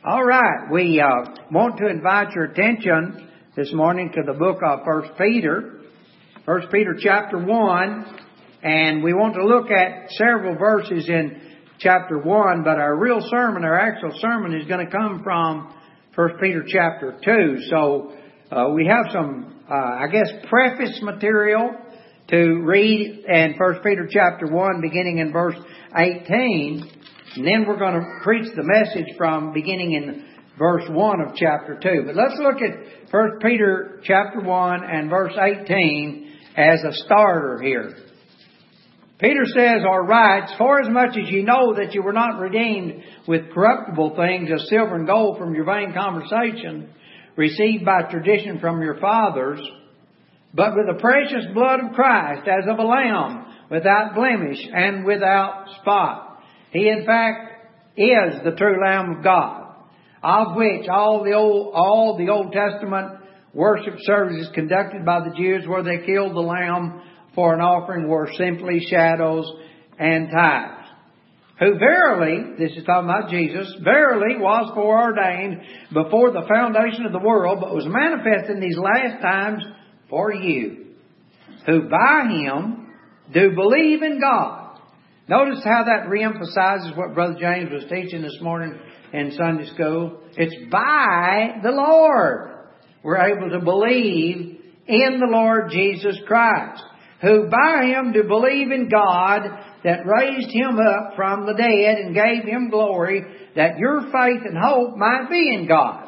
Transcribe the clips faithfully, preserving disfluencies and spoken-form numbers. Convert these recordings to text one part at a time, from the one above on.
All right, we uh, want to invite your attention this morning to the book of First Peter, First Peter chapter one, and we want to look at several verses in chapter one, but our real sermon, our actual sermon is going to come from First Peter chapter two. So uh, we have some, uh, I guess, preface material to read in First Peter chapter one, beginning in verse eighteen. And then we're going to preach the message from beginning in verse one of chapter two. But let's look at First Peter chapter one and verse eighteen as a starter here. Peter says or writes, "For as much as ye know that you were not redeemed with corruptible things as silver and gold from your vain conversation, received by tradition from your fathers, but with the precious blood of Christ as of a lamb, without blemish and without spot. He, in fact, is the true Lamb of God, of which all the Old, all the Old Testament worship services conducted by the Jews where they killed the lamb for an offering were simply shadows and types. Who verily," this is talking about Jesus, "verily was foreordained before the foundation of the world, but was manifest in these last times for you, who by Him do believe in God." Notice how that reemphasizes what Brother James was teaching this morning in Sunday school. It's by the Lord we're able to believe in the Lord Jesus Christ, who by Him do believe in God that raised Him up from the dead and gave Him glory, that your faith and hope might be in God.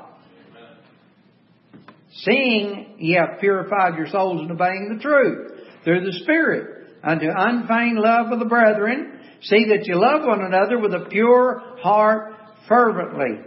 Seeing ye have purified your souls in obeying the truth through the Spirit, unto unfeigned love of the brethren, see that you love one another with a pure heart fervently,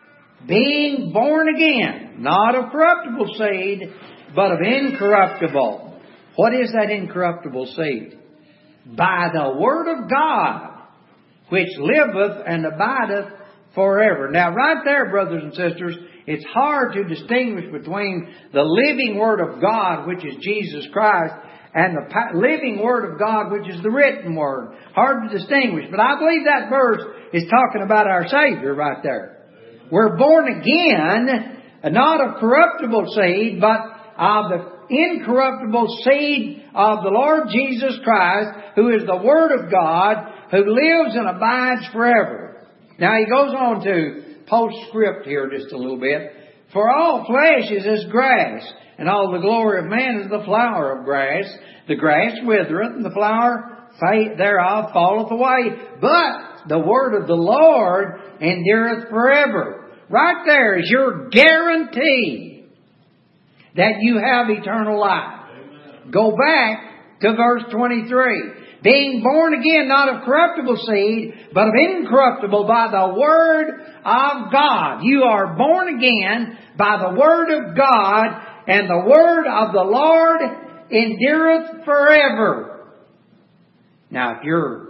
being born again, not of corruptible seed, but of incorruptible. What is that incorruptible seed? By the word of God, which liveth and abideth forever. Now right there, brothers and sisters, it's hard to distinguish between the living Word of God, which is Jesus Christ, and the living Word of God, which is the written Word. Hard to distinguish. But I believe that verse is talking about our Savior right there. We're born again, not of corruptible seed, but of the incorruptible seed of the Lord Jesus Christ, who is the Word of God, who lives and abides forever. Now he goes on to postscript here just a little bit. For all flesh is as grass, and all the glory of man is the flower of grass. The grass withereth, and the flower thereof falleth away. But the word of the Lord endureth forever. Right there is your guarantee that you have eternal life. Amen. Go back to verse twenty-three. Being born again, not of corruptible seed, but of incorruptible by the word of God. You are born again by the word of God, and the word of the Lord endureth forever. Now, if you're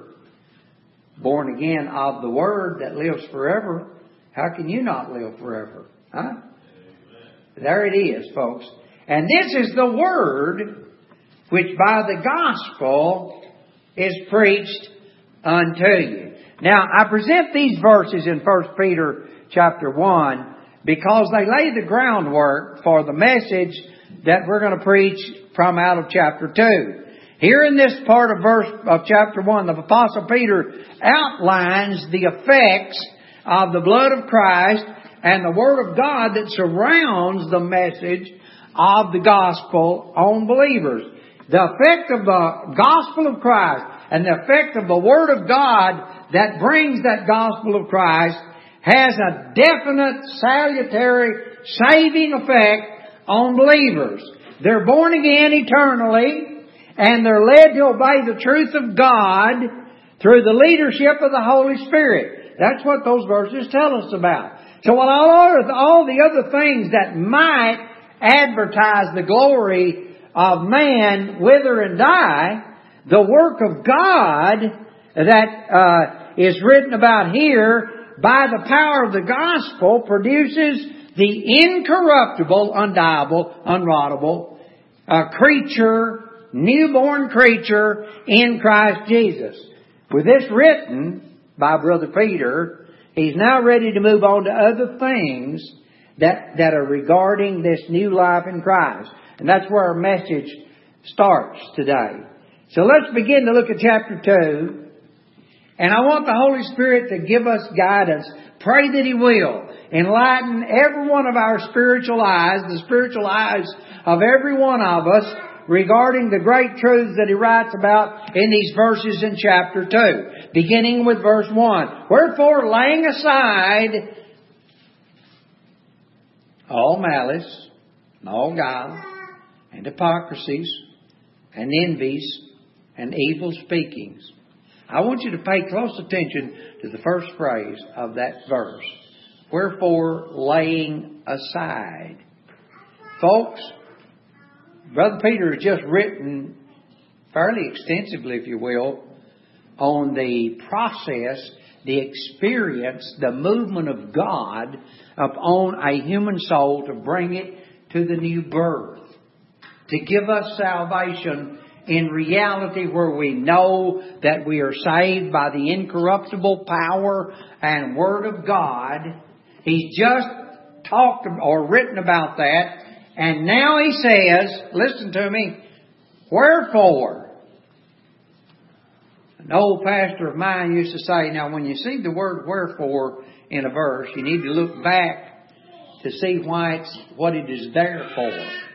born again of the word that lives forever, how can you not live forever? Huh? Amen. There it is, folks. And this is the word which by the gospel is preached unto you. Now, I present these verses in First Peter chapter one because they lay the groundwork for the message that we're going to preach from out of chapter two. Here in this part of verse of chapter one, the Apostle Peter outlines the effects of the blood of Christ and the Word of God that surrounds the message of the gospel on believers. The effect of the gospel of Christ and the effect of the Word of God that brings that gospel of Christ has a definite, salutary, saving effect on believers. They're born again eternally, and they're led to obey the truth of God through the leadership of the Holy Spirit. That's what those verses tell us about. So while all, all the other things that might advertise the glory of man wither and die, the work of God that uh, is written about here by the power of the gospel produces the incorruptible, undieable, unrottable uh, creature, newborn creature in Christ Jesus. With this written by Brother Peter, He's now ready to move on to other things that, that are regarding this new life in Christ. And that's where our message starts today. So let's begin to look at chapter two. And I want the Holy Spirit to give us guidance. Pray that He will enlighten every one of our spiritual eyes, the spiritual eyes of every one of us, regarding the great truths that He writes about in these verses in chapter two. Beginning with verse one. Wherefore, laying aside all malice, and all guile, and hypocrisies, and envies, and evil speakings. I want you to pay close attention to the first phrase of that verse. Wherefore, laying aside. Folks, Brother Peter has just written fairly extensively, if you will, on the process, the experience, the movement of God upon a human soul to bring it to the new birth. To give us salvation in reality where we know that we are saved by the incorruptible power and Word of God. He's just talked or written about that. And now he says, listen to me, wherefore. An old pastor of mine used to say, now when you see the word wherefore in a verse, you need to look back to see why it's what it is there for.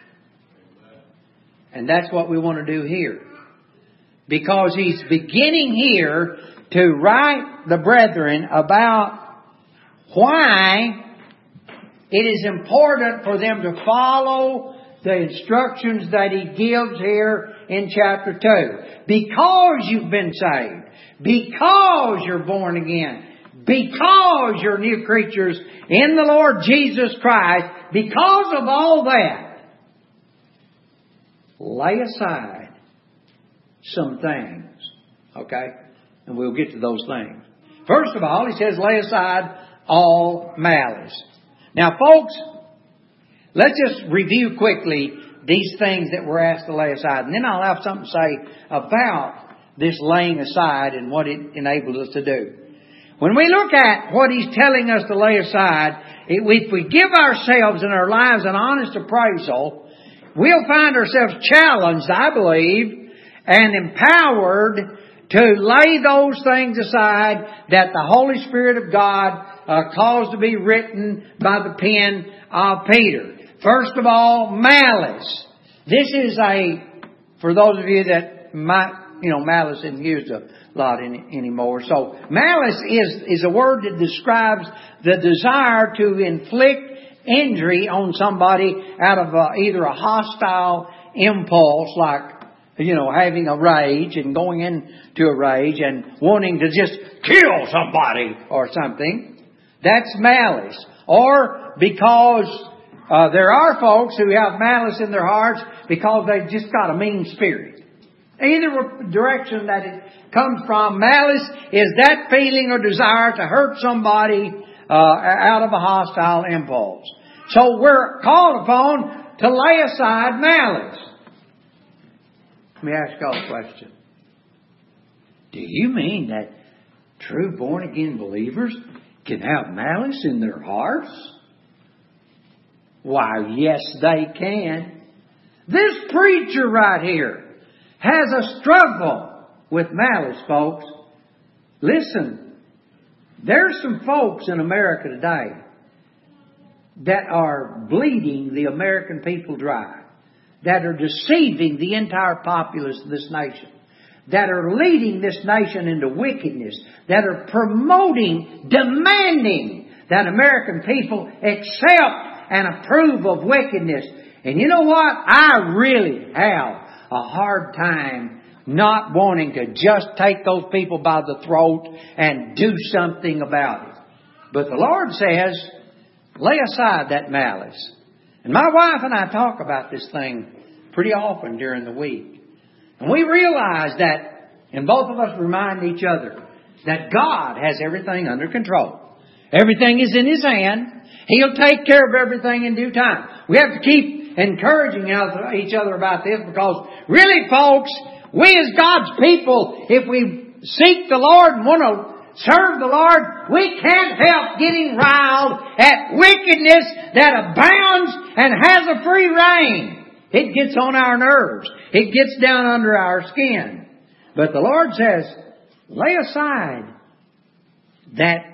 And that's what we want to do here. Because he's beginning here to write the brethren about why it is important for them to follow the instructions that he gives here in chapter two. Because you've been saved. Because you're born again. Because you're new creatures in the Lord Jesus Christ. Because of all that, lay aside some things. Okay? And we'll get to those things. First of all, he says, lay aside all malice. Now, folks, let's just review quickly these things that we're asked to lay aside. And then I'll have something to say about this laying aside and what it enables us to do. When we look at what he's telling us to lay aside, if we give ourselves and our lives an honest appraisal, we'll find ourselves challenged, I believe, and empowered to lay those things aside that the Holy Spirit of God uh, caused to be written by the pen of Peter. First of all, malice. This is a, for those of you that might, you know, malice isn't used a lot any, anymore. So malice is, is a word that describes the desire to inflict injury on somebody out of a, either a hostile impulse, like, you know, having a rage and going into a rage and wanting to just kill somebody or something. That's malice. Or because uh, there are folks who have malice in their hearts because they've just got a mean spirit. Either direction that it comes from, malice is that feeling or desire to hurt somebody uh, out of a hostile impulse. So we're called upon to lay aside malice. Let me ask y'all a question. Do you mean that true born-again believers can have malice in their hearts? Why, yes, they can. This preacher right here has a struggle with malice, folks. Listen, there's some folks in America today that are bleeding the American people dry, that are deceiving the entire populace of this nation, that are leading this nation into wickedness, that are promoting, demanding that American people accept and approve of wickedness. And you know what? I really have a hard time not wanting to just take those people by the throat and do something about it. But the Lord says, lay aside that malice. And my wife and I talk about this thing pretty often during the week. And we realize that, and both of us remind each other, that God has everything under control. Everything is in His hand. He'll take care of everything in due time. We have to keep encouraging each other about this because really, folks, we as God's people, if we seek the Lord and want serve the Lord, we can't help getting riled at wickedness that abounds and has a free reign. It gets on our nerves. It gets down under our skin. But the Lord says, lay aside that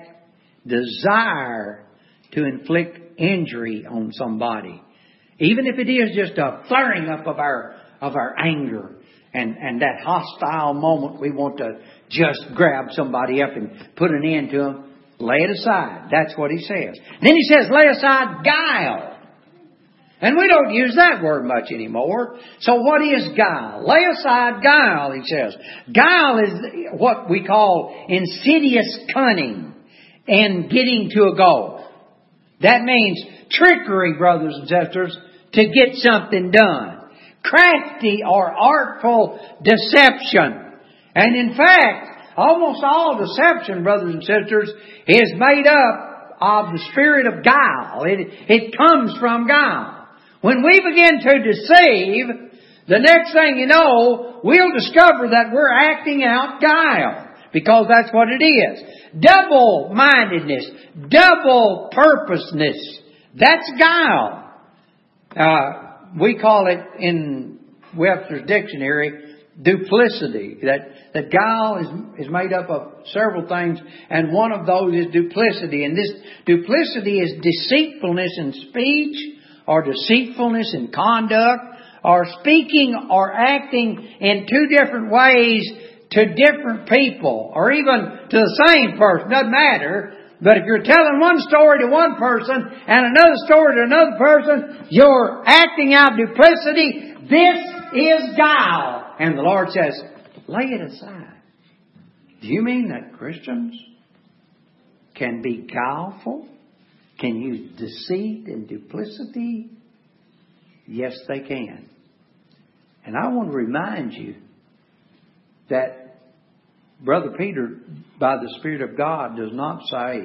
desire to inflict injury on somebody. Even if it is just a flaring up of our of our anger and, and that hostile moment we want to just grab somebody up and put an end to them, lay it aside. That's what He says. Then He says, lay aside guile. And we don't use that word much anymore. So what is guile? Lay aside guile, He says. Guile is what we call insidious cunning and getting to a goal. That means trickery, brothers and sisters, to get something done. Crafty or artful deception. And in fact, almost all deception, brothers and sisters, is made up of the spirit of guile. It, it comes from guile. When we begin to deceive, the next thing you know, we'll discover that we're acting out guile. Because that's what it is. Double-mindedness. Double-purposeness. That's guile. Uh, we call it in Webster's Dictionary duplicity. That, that guile is, is made up of several things, and one of those is duplicity. And this duplicity is deceitfulness in speech, or deceitfulness in conduct, or speaking or acting in two different ways to different people, or even to the same person. Doesn't matter. But if you're telling one story to one person and another story to another person, you're acting out duplicity. This is guile. And the Lord says, lay it aside. Do you mean that Christians can be guileful? Can use deceit and duplicity? Yes, they can. And I want to remind you that Brother Peter, by the Spirit of God, does not say,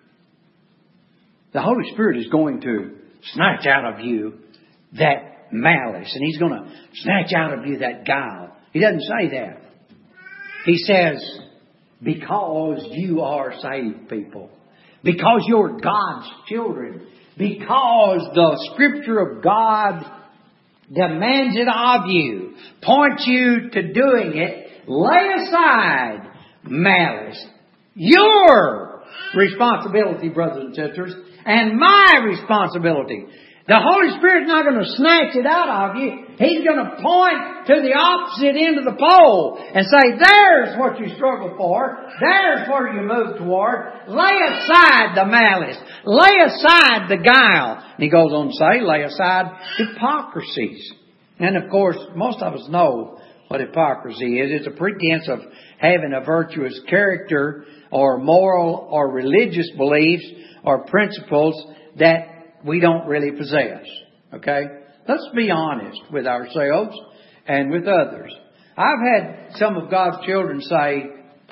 the Holy Spirit is going to snatch out of you that malice, and He's going to snatch out of you that guile. He doesn't say that. He says, because you are saved people. Because you're God's children. Because the Scripture of God demands it of you. Points you to doing it. Lay aside malice. Your responsibility, brothers and sisters, and my responsibility. The Holy Spirit's not going to snatch it out of you. He's going to point to the opposite end of the pole and say, there's what you struggle for. There's where you move toward. Lay aside the malice. Lay aside the guile. And he goes on to say, lay aside hypocrisies. And of course, most of us know what hypocrisy is. It's a pretense of having a virtuous character or moral or religious beliefs or principles that we don't really possess. Okay? Let's be honest with ourselves and with others. I've had some of God's children say,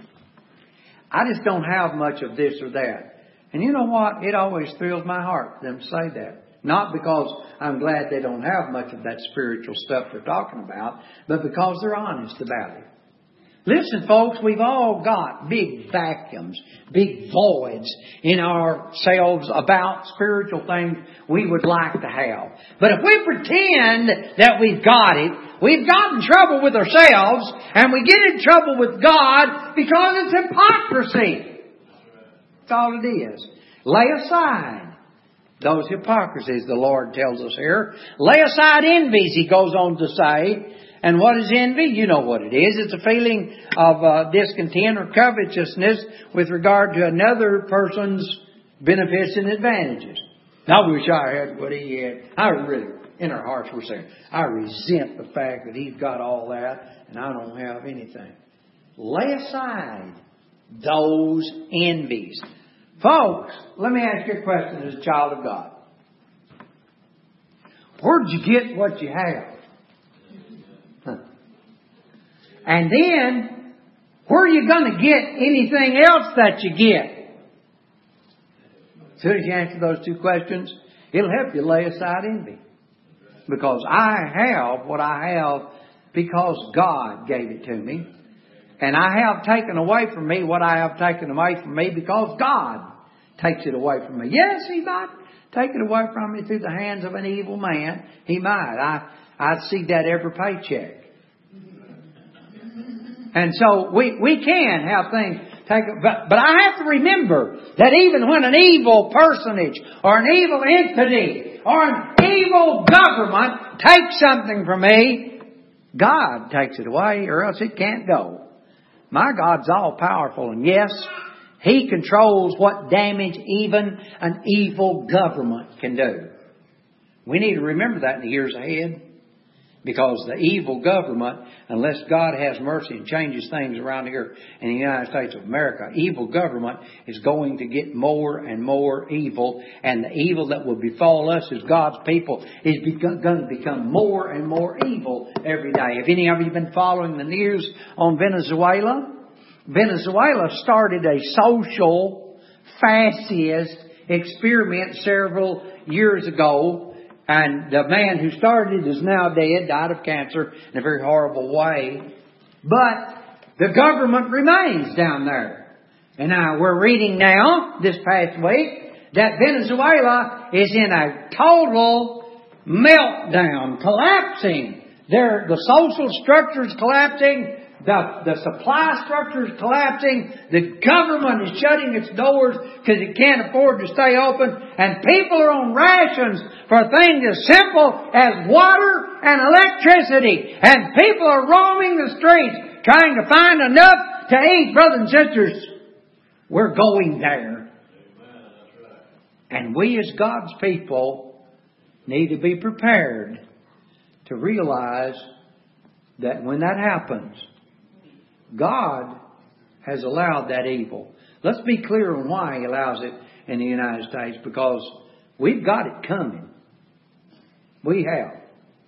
I just don't have much of this or that. And you know what? It always thrills my heart for them to say that. Not because I'm glad they don't have much of that spiritual stuff they're talking about, but because they're honest about it. Listen, folks, we've all got big vacuums, big voids in ourselves about spiritual things we would like to have. But if we pretend that we've got it, we've got in trouble with ourselves, and we get in trouble with God because it's hypocrisy. That's all it is. Lay aside those hypocrisies, the Lord tells us here. Lay aside envies, He goes on to say. And what is envy? You know what it is. It's a feeling of uh, discontent or covetousness with regard to another person's benefits and advantages. I wish I had what he had. I really, in our hearts, we're saying, I resent the fact that he's got all that and I don't have anything. Lay aside those envies. Folks, let me ask you a question as a child of God. Where'd you get what you have? And then, where are you going to get anything else that you get? As soon as you answer those two questions, it'll help you lay aside envy. Because I have what I have because God gave it to me. And I have taken away from me what I have taken away from me because God takes it away from me. Yes, He might take it away from me through the hands of an evil man. He might. I, I see that every paycheck. And so we, we can have things taken. But, but I have to remember that even when an evil personage or an evil entity or an evil government takes something from me, God takes it away or else it can't go. My God's all powerful, and yes, He controls what damage even an evil government can do. We need to remember that in the years ahead. Because the evil government, unless God has mercy and changes things around here in the United States of America, evil government is going to get more and more evil. And the evil that will befall us as God's people is going to become more and more evil every day. Have any of you been following the news on Venezuela? Venezuela started a social fascist experiment several years ago. And the man who started it is now dead, died of cancer in a very horrible way. But the government remains down there. And now we're reading now, this past week, that Venezuela is in a total meltdown, collapsing. There, the social structure is collapsing. The, the supply structure is collapsing. The government is shutting its doors because it can't afford to stay open. And people are on rations for things as simple as water and electricity. And people are roaming the streets trying to find enough to eat. Brothers and sisters, we're going there. And we as God's people need to be prepared to realize that when that happens, God has allowed that evil. Let's be clear on why He allows it in the United States. Because we've got it coming. We have.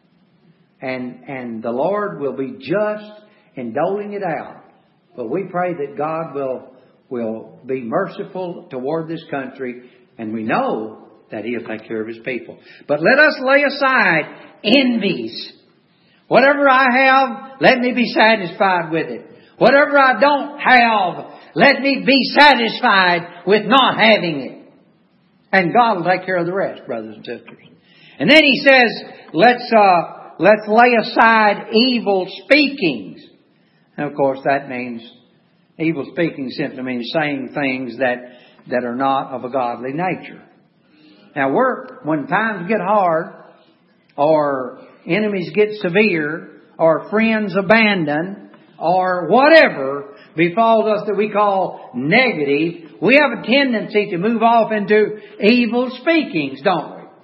And, and the Lord will be just in doling it out. But we pray that God will, will be merciful toward this country. And we know that He'll take care of His people. But let us lay aside envies. Whatever I have, let me be satisfied with it. Whatever I don't have, let me be satisfied with not having it. And God will take care of the rest, brothers and sisters. And then He says, let's, uh, let's lay aside evil speakings. And of course that means, evil speaking simply means saying things that, that are not of a godly nature. Now we're, when times get hard, or enemies get severe, or friends abandon, or whatever befalls us that we call negative, we have a tendency to move off into evil speakings, don't we?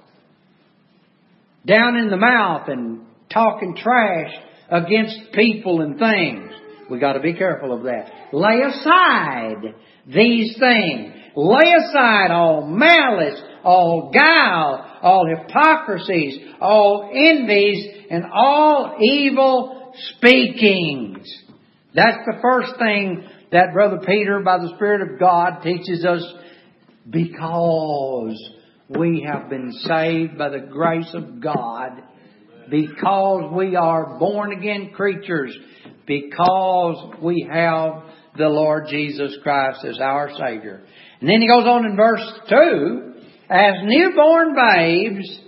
Down in the mouth and talking trash against people and things. We got to be careful of that. Lay aside these things. Lay aside all malice, all guile, all hypocrisies, all envies, and all evil speakings. That's the first thing that Brother Peter, by the Spirit of God, teaches us. Because we have been saved by the grace of God. Because we are born again creatures. Because we have the Lord Jesus Christ as our Savior. And then he goes on in verse two. As newborn babes,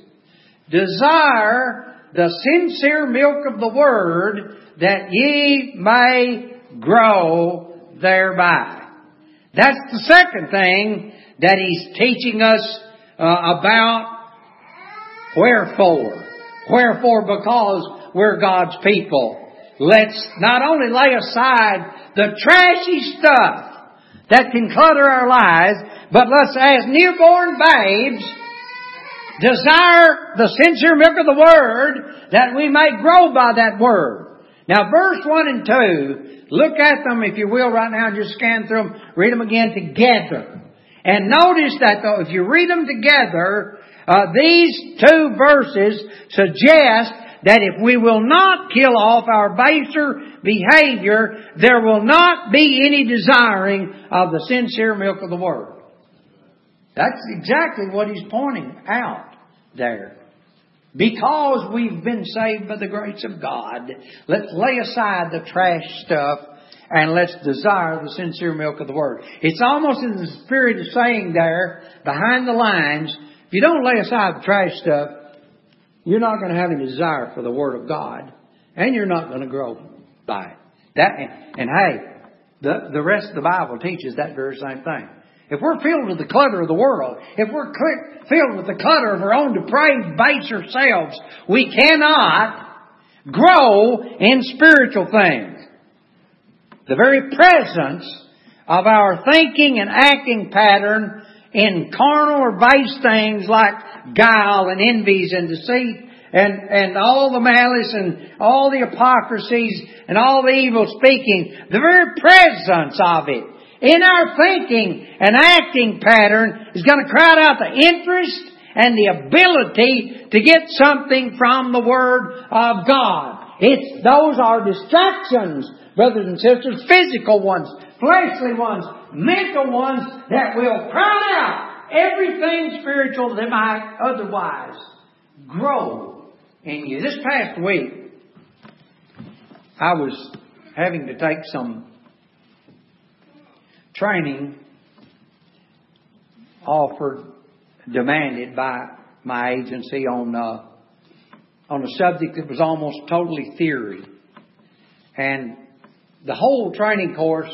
desire the sincere milk of the Word, that ye may grow thereby. That's the second thing that he's teaching us uh, about. Wherefore? Wherefore, because we're God's people. Let's not only lay aside the trashy stuff that can clutter our lives, but let's, as newborn babes, desire the sincere milk of the Word, that we may grow by that Word. Now, verse one and two, look at them, if you will, right now. Just scan through them. Read them again together. And notice that, though, if you read them together, uh, these two verses suggest that if we will not kill off our baser behavior, there will not be any desiring of the sincere milk of the Word. That's exactly what he's pointing out there. Because we've been saved by the grace of God, let's lay aside the trash stuff and let's desire the sincere milk of the Word. It's almost in the spirit of saying there, behind the lines, if you don't lay aside the trash stuff, you're not going to have any desire for the Word of God. And you're not going to grow by it. That, and hey, the, the rest of the Bible teaches that very same thing. If we're filled with the clutter of the world, if we're cl- filled with the clutter of our own depraved, baser selves, we cannot grow in spiritual things. The very presence of our thinking and acting pattern in carnal or base things like guile and envies and deceit and, and all the malice and all the hypocrisies and all the evil speaking, the very presence of it in our thinking and acting pattern is going to crowd out the interest and the ability to get something from the Word of God. It's, those are distractions, brothers and sisters, physical ones, fleshly ones, mental ones that will crowd out everything spiritual that might otherwise grow in you. This past week, I was having to take some training offered, demanded by my agency on uh, on a subject that was almost totally theory. And the whole training course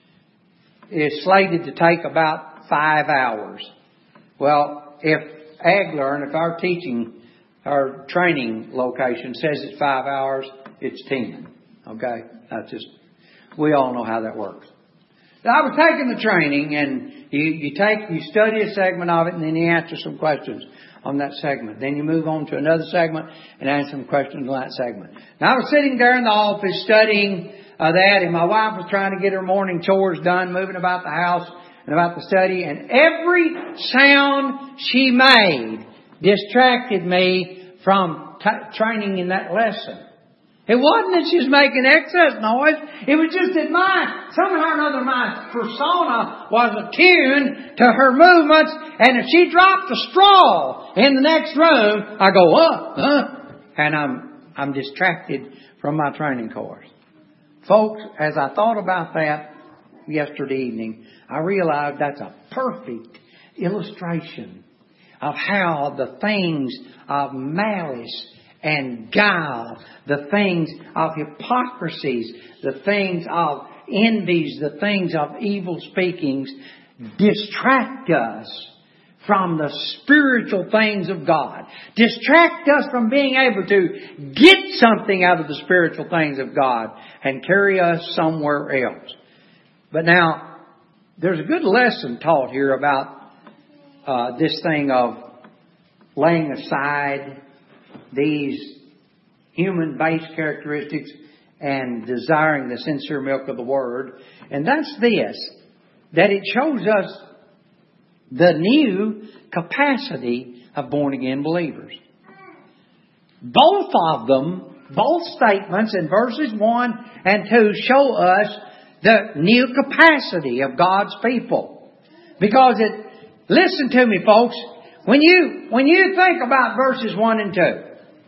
is slated to take about five hours. Well, if Agler and if our teaching, our training location says it's five hours, it's ten. Okay? That's just, we all know how that works. So I was taking the training, and you, you take, you study a segment of it, and then you answer some questions on that segment. Then you move on to another segment and answer some questions on that segment. Now I was sitting there in the office studying uh, that, and my wife was trying to get her morning chores done, moving about the house and about the study, and every sound she made distracted me from t- training in that lesson. It wasn't that she was making excess noise. It was just that my, somehow or another, my persona was attuned to her movements. And if she dropped a straw in the next room, I go, uh, uh, and I'm, I'm distracted from my training course. Folks, as I thought about that yesterday evening, I realized that's a perfect illustration of how the things of malice and guile, the things of hypocrisies, the things of envies, the things of evil speakings distract us from the spiritual things of God. Distract us from being able to get something out of the spiritual things of God and carry us somewhere else. But now, there's a good lesson taught here about uh, this thing of laying aside these human base characteristics and desiring the sincere milk of the Word. And that's this, that it shows us the new capacity of born again believers. Both of them, both statements in verses one and two show us the new capacity of God's people. Because it, listen to me folks, when you, when you think about verses one and two,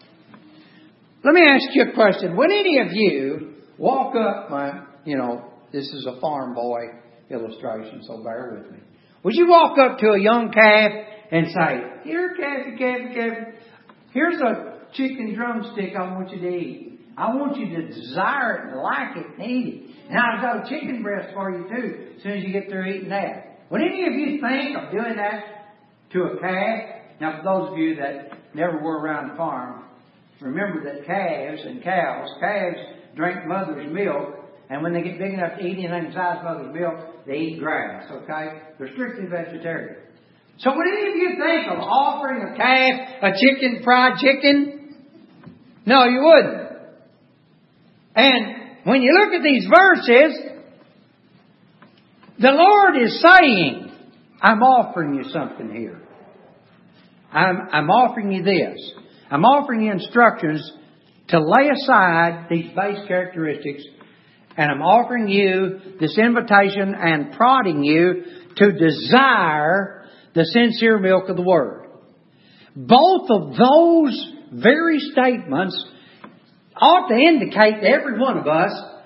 let me ask you a question. Would any of you walk up, my, you know, this is a farm boy illustration, so bear with me. Would you walk up to a young calf and say, here, calfy, calfy, calfy, here's a chicken drumstick I want you to eat. I want you to desire it and like it and eat it. And I've got a chicken breast for you too, as soon as you get through eating that. Would any of you think of doing that to a calf? Now, for those of you that never were around the farm, remember that calves and cows, calves drink mother's milk, and when they get big enough to eat anything besides mother's milk, they eat grass, okay? They're strictly vegetarian. So would any of you think of offering a calf a chicken, fried chicken? No, you wouldn't. And when you look at these verses, the Lord is saying, I'm offering you something here. I'm, I'm offering you this. I'm offering you instructions to lay aside these base characteristics, and I'm offering you this invitation and prodding you to desire the sincere milk of the Word. Both of those very statements ought to indicate to every one of us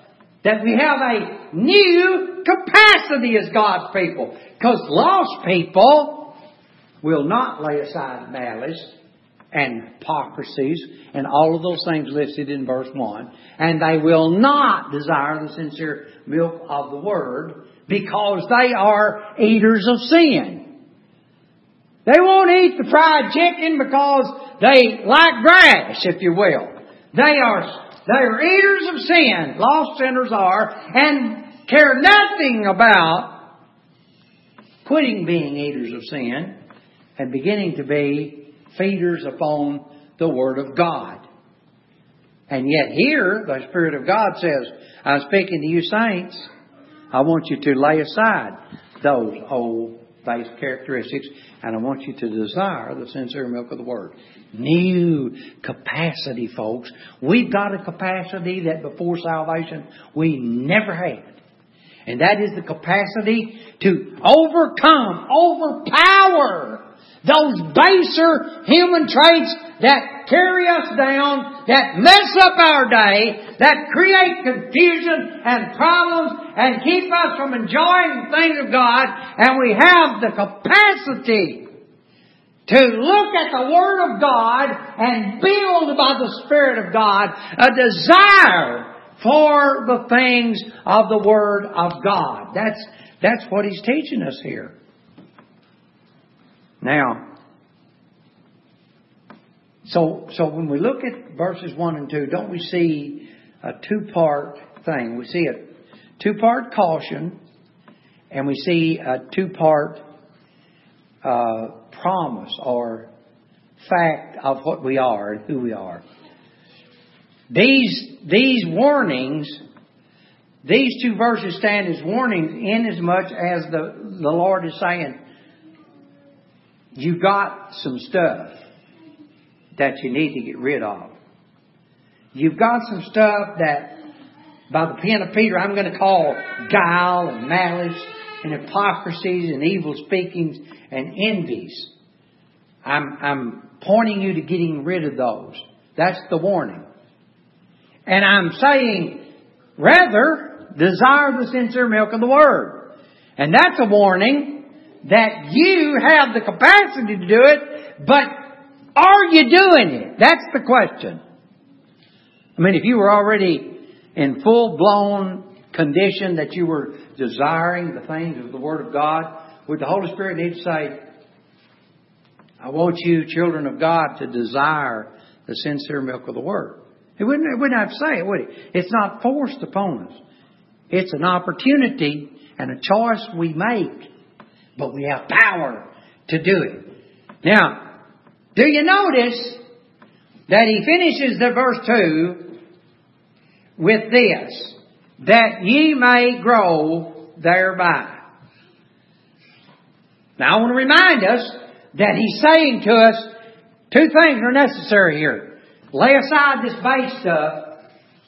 That we have a new capacity as God's people. Because lost people will not lay aside malice and hypocrisies and all of those things listed in verse one. And they will not desire the sincere milk of the Word because they are eaters of sin. They won't eat the fried chicken because they like grass, if you will. They are They are eaters of sin. Lost sinners are. And care nothing about quitting being eaters of sin and beginning to be feeders upon the Word of God. And yet here, the Spirit of God says, I'm speaking to you saints. I want you to lay aside those old base characteristics, and I want you to desire the sincere milk of the Word. New capacity, folks. We've got a capacity that before salvation we never had. And that is the capacity to overcome, overpower those baser human traits that carry us down, that mess up our day, that create confusion and problems and keep us from enjoying the things of God. And we have the capacity to look at the Word of God and build by the Spirit of God a desire for the things of the Word of God. That's, that's what He's teaching us here. Now, so, so when we look at verses one and two, don't we see a two-part thing? We see a two-part caution, and we see a two-part uh, promise or fact of what we are and who we are. These, these warnings, these two verses stand as warnings in as much as the, the Lord is saying, you got some stuff that you need to get rid of. You've got some stuff that, by the pen of Peter, I'm going to call guile and malice and hypocrisies and evil speakings and envies. I'm, I'm pointing you to getting rid of those. That's the warning. And I'm saying, rather, desire the sincere milk of the Word. And that's a warning that you have the capacity to do it, but are you doing it? That's the question. I mean, if you were already in full-blown condition that you were desiring the things of the Word of God, would the Holy Spirit need to say, I want you, children of God, to desire the sincere milk of the Word? It wouldn't, it wouldn't have to say it, would it? It's not forced upon us. It's an opportunity and a choice we make. But we have power to do it. Now, do you notice that he finishes the verse two with this, that ye may grow thereby. Now I want to remind us that he's saying to us two things are necessary here. Lay aside this base stuff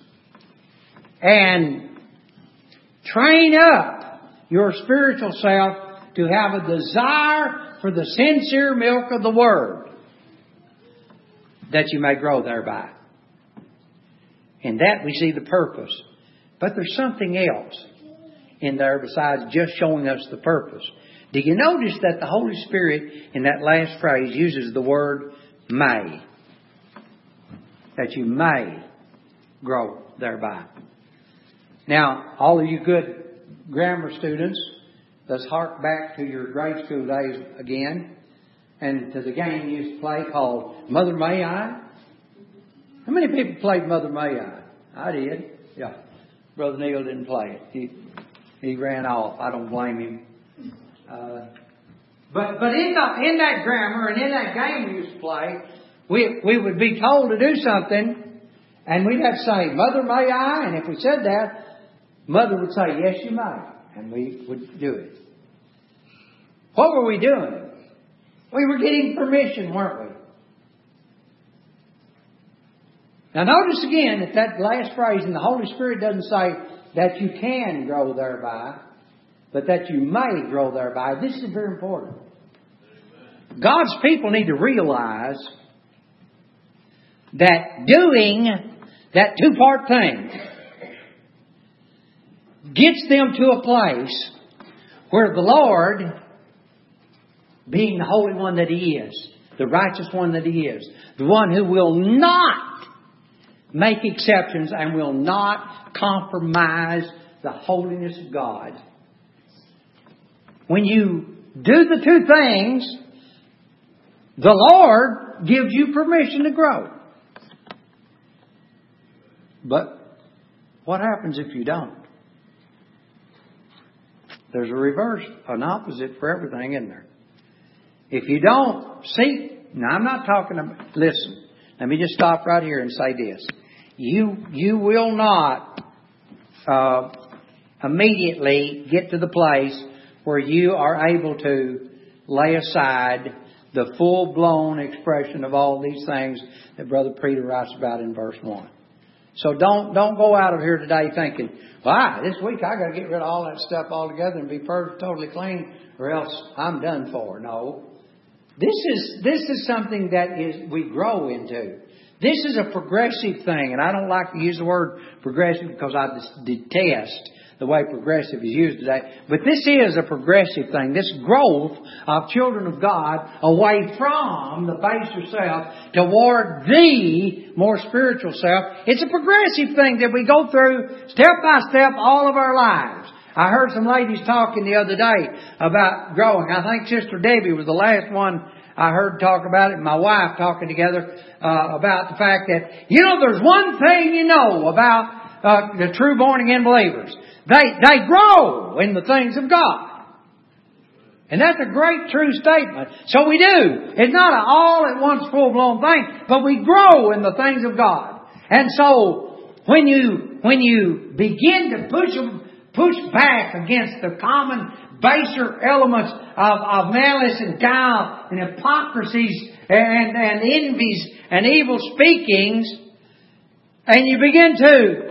and train up your spiritual self to have a desire for the sincere milk of the Word, that you may grow thereby. In that we see the purpose. But there's something else in there besides just showing us the purpose. Do you notice that the Holy Spirit in that last phrase uses the word may? That you may grow thereby. Now, all of you good grammar students, let's hark back to your grade school days again and to the game you used to play called Mother May I. How many people played Mother May I? I did. Yeah. Brother Neil didn't play it. He, he ran off. I don't blame him. Uh, but but in, the, in that grammar and in that game we used to play, we, we would be told to do something and we'd have to say, Mother May I? And if we said that, Mother would say, yes you may. And we would do it. What were we doing? We were getting permission, weren't we? Now notice again that that last phrase in the Holy Spirit doesn't say that you can grow thereby, but that you may grow thereby. This is very important. God's people need to realize that doing that two-part thing, gets them to a place where the Lord, being the Holy One that He is, the righteous one that He is, the one who will not make exceptions and will not compromise the holiness of God. When you do the two things, the Lord gives you permission to grow. But what happens if you don't? There's a reverse, an opposite for everything, isn't there? If you don't seek, now I'm not talking about, listen, let me just stop right here and say this. You, you will not uh, immediately get to the place where you are able to lay aside the full-blown expression of all these things that Brother Peter writes about in verse one. So don't don't go out of here today thinking, wow, this week I got to get rid of all that stuff altogether and be perfect, totally clean, or else I'm done for. No. This is this is something that is we grow into. This is a progressive thing, and I don't like to use the word progressive because I just detest the way progressive is used today. But this is a progressive thing. This growth of children of God away from the baser self toward the more spiritual self. It's a progressive thing that we go through step by step all of our lives. I heard some ladies talking the other day about growing. I think Sister Debbie was the last one I heard talk about it. My wife talking together uh, about the fact that, you know, there's one thing you know about uh, the true born again believers. They, they grow in the things of God. And that's a great true statement. So we do. It's not an all at once full blown thing, but we grow in the things of God. And so when you, when you begin to push push back against the common baser elements of, of malice and guile and hypocrisies and, and envies and evil speakings, and you begin to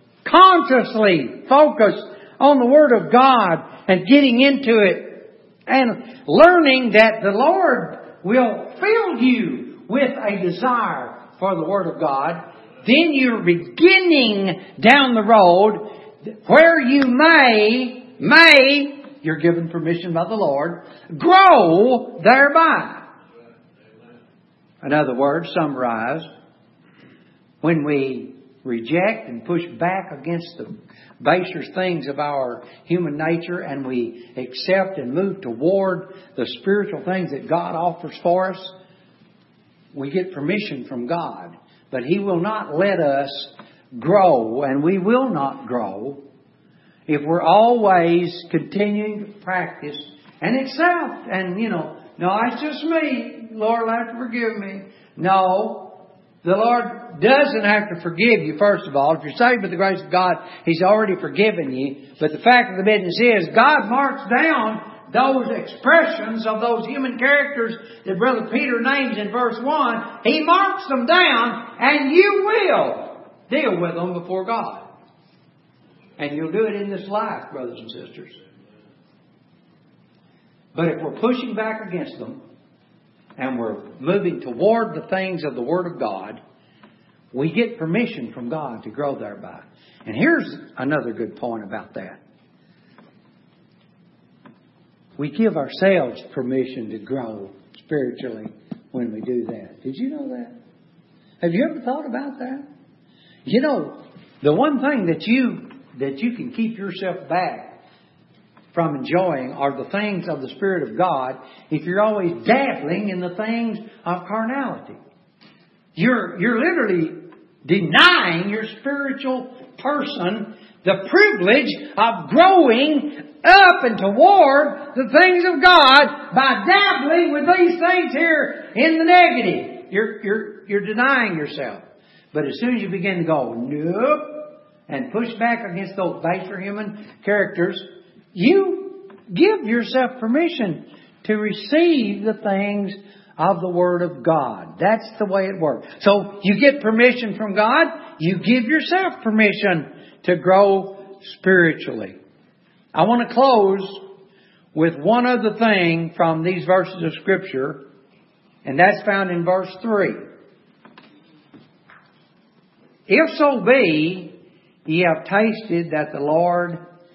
consciously focus on the Word of God and getting into it and learning that the Lord will fill you with a desire for the Word of God, then you're beginning down the road where you may, may, you're given permission by the Lord, grow thereby. In other words, summarized, when we reject and push back against the baser things of our human nature and we accept and move toward the spiritual things that God offers for us, we get permission from God. But He will not let us grow, and we will not grow if we're always continuing to practice and accept. And, you know, no, it's just me. Lord will have to forgive me. No, the Lord doesn't have to forgive you, first of all. If you're saved by the grace of God, He's already forgiven you. But the fact of the business is, God marks down those expressions of those human characters that Brother Peter names in verse one. He marks them down, and you will deal with them before God. And you'll do it in this life, brothers and sisters. But if we're pushing back against them, and we're moving toward the things of the Word of God, we get permission from God to grow thereby. And here's another good point about that. We give ourselves permission to grow spiritually when we do that. Did you know that? Have you ever thought about that? You know, the one thing that you that you can keep yourself back from enjoying are the things of the Spirit of God if you're always dabbling in the things of carnality. You're, you're literally denying your spiritual person the privilege of growing up and toward the things of God by dabbling with these things here in the negative. You're, you're, you're denying yourself. But as soon as you begin to go, nope, and push back against those baser human characters, you give yourself permission to receive the things of the Word of God. That's the way it works. So you get permission from God, you give yourself permission to grow spiritually. I want to close with one other thing from these verses of Scripture, and that's found in verse three. If so be ye have tasted that the Lord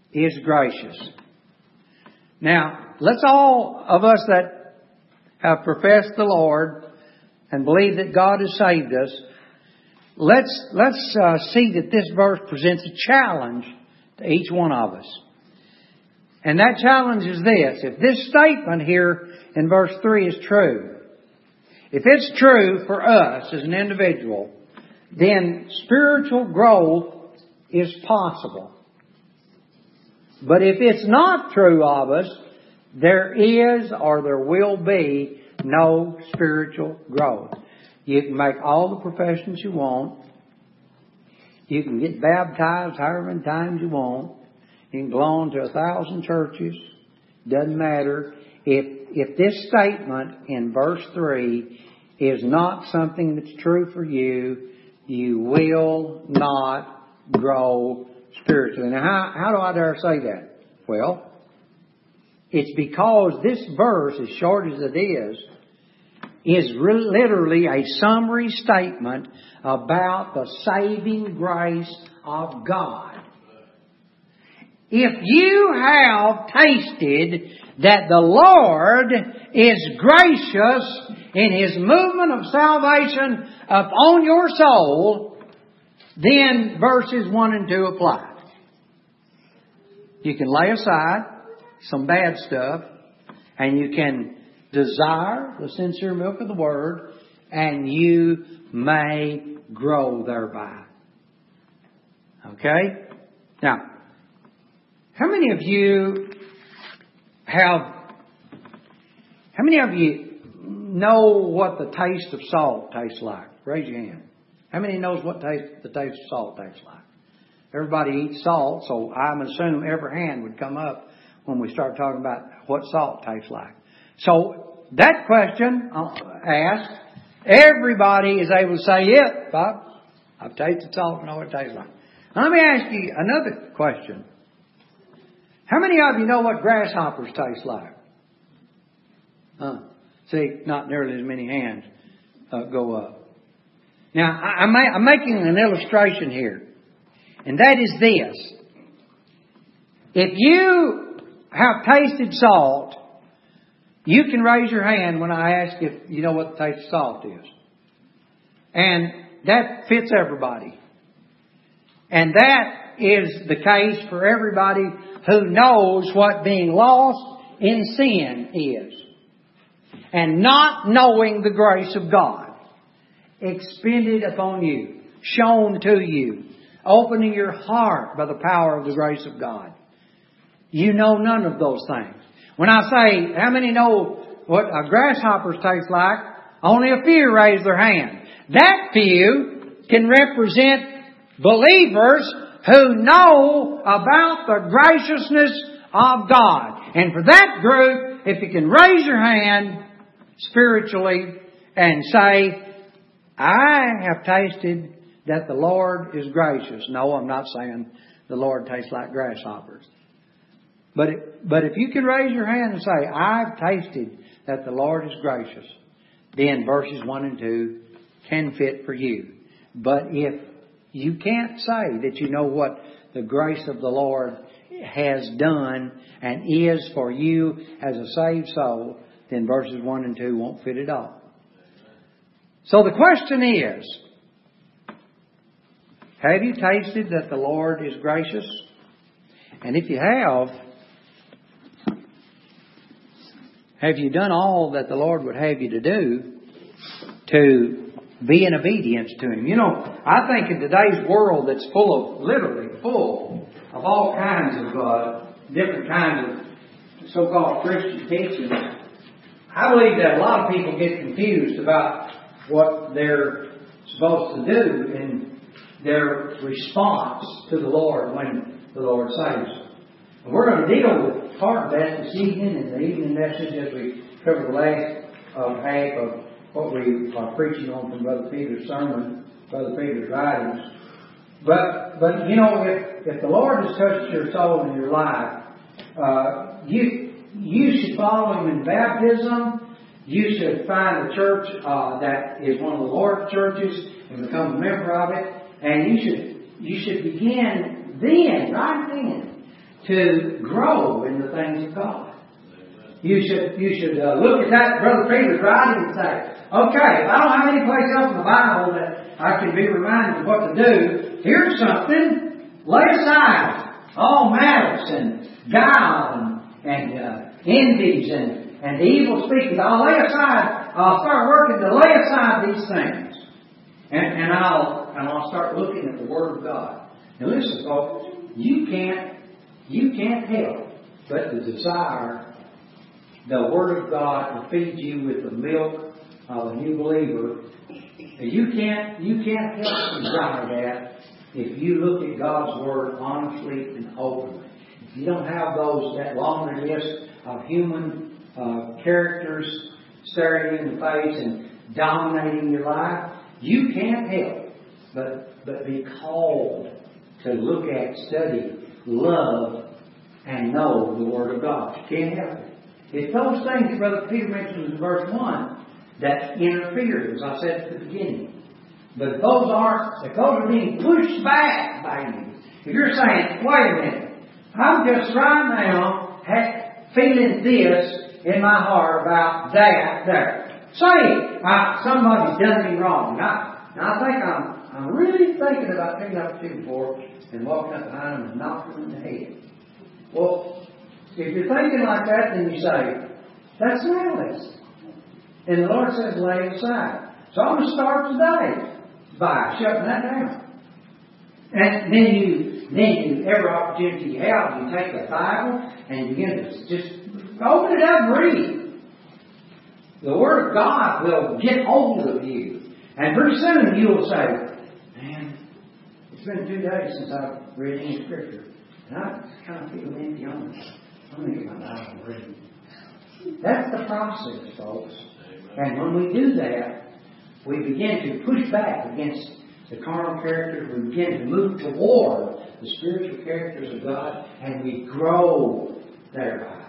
is gracious. Now, let's all of us that have professed the Lord and believe that God has saved us, let's let's uh, see that this verse presents a challenge to each one of us. And that challenge is this: if this statement here in verse three is true, if it's true for us as an individual, then spiritual growth is possible. But if it's not true of us, there is or there will be no spiritual growth. You can make all the professions you want. You can get baptized however many times you want. You can belong to a thousand churches. Doesn't matter. If, if this statement in verse three is not something that's true for you, you will not grow spiritually. Now, how, how do I dare say that? Well, it's because this verse, as short as it is, is re- literally a summary statement about the saving grace of God. If you have tasted that the Lord is gracious in His movement of salvation upon your soul, then verses one and two apply. You can lay aside some bad stuff, and you can desire the sincere milk of the Word, and you may grow thereby. Okay? Now, how many of you have, how many of you know what the taste of salt tastes like? Raise your hand. How many knows what taste, the taste of salt tastes like? Everybody eats salt, so I'm assuming every hand would come up when we start talking about what salt tastes like. So that question asked, everybody is able to say, yeah, Bob, I've tasted salt and know what it tastes like. Now, let me ask you another question. How many of you know what grasshoppers taste like? Huh. See, not nearly as many hands uh, go up. Now, I, I'm, I'm making an illustration here. And that is this. If you have tasted salt, you can raise your hand when I ask if you know what the taste of salt is. And that fits everybody. And that is the case for everybody who knows what being lost in sin is. And not knowing the grace of God expended upon you, shown to you, opening your heart by the power of the grace of God. You know none of those things. When I say, how many know what a grasshopper's taste like? Only a few raise their hand. That few can represent believers who know about the graciousness of God. And for that group, if you can raise your hand spiritually and say, I have tasted that the Lord is gracious. No, I'm not saying the Lord tastes like grasshoppers. But it, but if you can raise your hand and say, I've tasted that the Lord is gracious, then verses one and two can fit for you. But if you can't say that you know what the grace of the Lord has done and is for you as a saved soul, then verses one and two won't fit at all. So the question is, have you tasted that the Lord is gracious? And if you have, have you done all that the Lord would have you to do to be in obedience to Him? You know, I think in today's world that's full of, literally full of all kinds of uh, different kinds of so-called Christian teachings, I believe that a lot of people get confused about what they're supposed to do in their response to the Lord when the Lord saves them. And we're going to deal with part of that this evening in the evening message as we cover the last uh, half of what we are preaching on from Brother Peter's sermon, Brother Peter's writings. But, but you know, if, if the Lord has touched your soul and your life, uh, you, you should follow Him in baptism. You should find a church uh, that is one of the Lord's churches and become a member of it. And you should you should begin then, right then, to grow in the things of God. You should you should uh, look at that Brother Peter's writing and say, okay, if I don't have any place else in the Bible that I can be reminded of what to do, here's something. Lay aside all malice and guile and, and uh, envies and, and evil speaking. I'll lay aside, I'll start working to lay aside these things. And, and I'll and I'll start looking at the Word of God. Now listen, folks, you can't you can't help but to desire the Word of God to feed you with the milk of a new believer. You can't you can't help but desire that if you look at God's Word honestly and openly. If you don't have those that laundry list of human uh, characters staring you in the face and dominating your life, you can't help but but be called to look at, study, love, and know the Word of God. You can't help it. It's those things Brother Peter mentions in verse one that interfere, as I said at the beginning. But those are, if those are being pushed back by you. If you're saying, wait a minute, I'm just right now ha- feeling this in my heart about that there. Say, uh, somebody's done me wrong. Now, now I think I'm I'm really thinking about picking up a two before and walking up behind them and knocking them in the head. Well, if you're thinking like that, then you say, that's malice. And the Lord says, lay it aside. So I'm going to start today by shutting that down. And then you, then you, every opportunity you have, you take the Bible and you begin to just open it up and read. The Word of God will get hold of you. And pretty soon you'll say, man, it's been two days since I've read any Scripture. And I kind of feel empty on it. I'm going to get my Bible and read. That's the process, folks. And when we do that, we begin to push back against the carnal characters. We begin to move toward the spiritual characters of God, and we grow thereby.